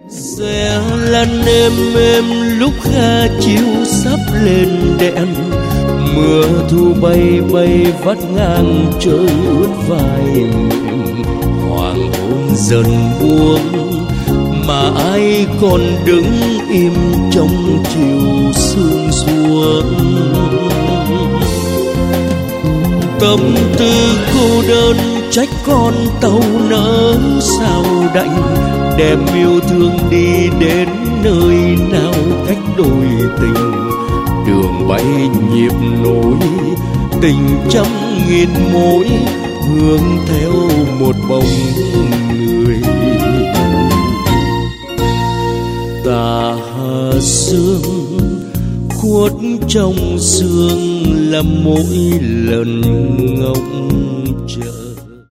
Xe lăn êm êm lúc ga chiếu sắp lên đèn, mưa thu bay bay vắt ngang trời ướt vai mình. Hoàng hôn dần buông mà ai còn đứng im trong chiều sương xuống. Tâm tư cô đơn trách con tàu nỡ sao đành, đem yêu thương đi đến nơi nào cách đôi tình. Đường bay nhịp nối tình trăm nghìn mối, hướng theo một bóng người. Tà sương khuất trong sương là mỗi lần ngóng chờ.